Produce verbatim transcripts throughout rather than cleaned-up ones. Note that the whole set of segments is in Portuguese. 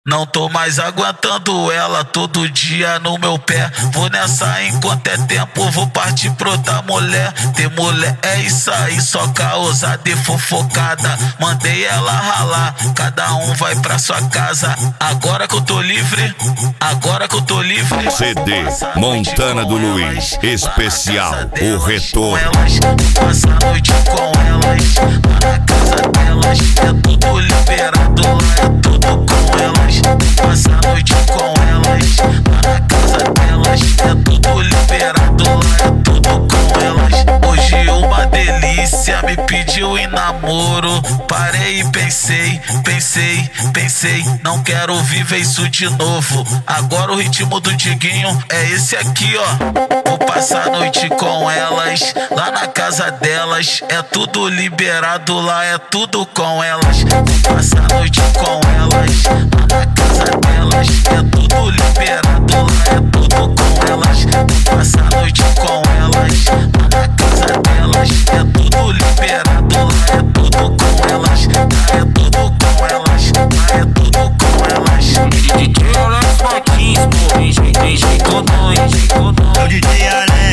Não tô mais aguentando ela todo dia no meu pé. Vou nessa enquanto é tempo, vou partir pra outra mulher. Ter mulher é isso aí, só causada e fofocada. Mandei ela ralar, cada um vai pra sua casa. Agora que eu tô livre, agora que eu tô livre. C D Montana do Luiz, especial, o retorno. Passa a noite com elas, lá na casa delas. É tudo liberado lá, é tudo com elas. Passa a noite com elas, lá na casa delas. É tudo liberado lá, é tudo com elas. Hoje uma delícia me pediu em namoro. Parei e pensei, pensei, pensei, não quero viver isso de novo. Agora o ritmo do Diguinho é esse aqui, ó. Vou passar a noite com elas, lá na casa delas. É tudo liberado lá, é tudo com elas. Vou passar a noite com elas, lá na casa delas. É tudo liberado lá, é tudo com elas. Vou passar a noite com elas, lá na casa delas. É tudo liberado lá, é tudo com elas. Lá é tudo com elas, lá é tudo com elas. D J Alex Martins, pô, tem jeito, tem jeito não, tem jeito não. É o D J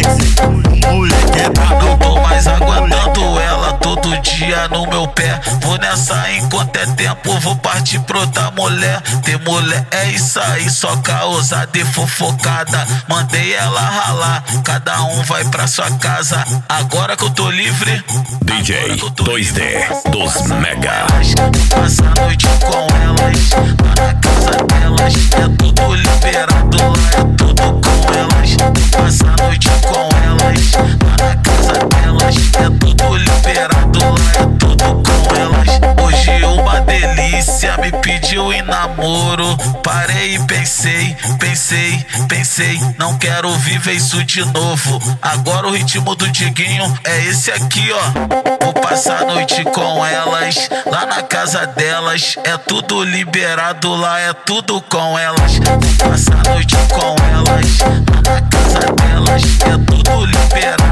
Alex, moleque é brabo. Não tô mais aguentando ela todo dia no meu pé. Vou nessa enquanto é tempo, vou partir pra outra mulher. Ter mulher é isso aí, só causada e fofocada. Mandei ela ralar, cada um vai pra sua casa. Agora que eu tô livre, D J dois D dos Mega. passa a noite com elas, lá na casa delas. É tudo liberado lá, é tudo com elas. Passa a noite com elas, lá na casa delas. É tudo liberado lá, é tudo com elas. Hoje uma delícia me pediu em namoro. Parei e pensei, pensei, pensei, não quero viver isso de novo. Agora o ritmo do Diguinho é esse aqui, ó. Vou passar a noite com elas, lá na casa delas. É tudo liberado lá, é tudo com elas. Vou passar a noite com elas, lá na casa delas. É tudo liberado.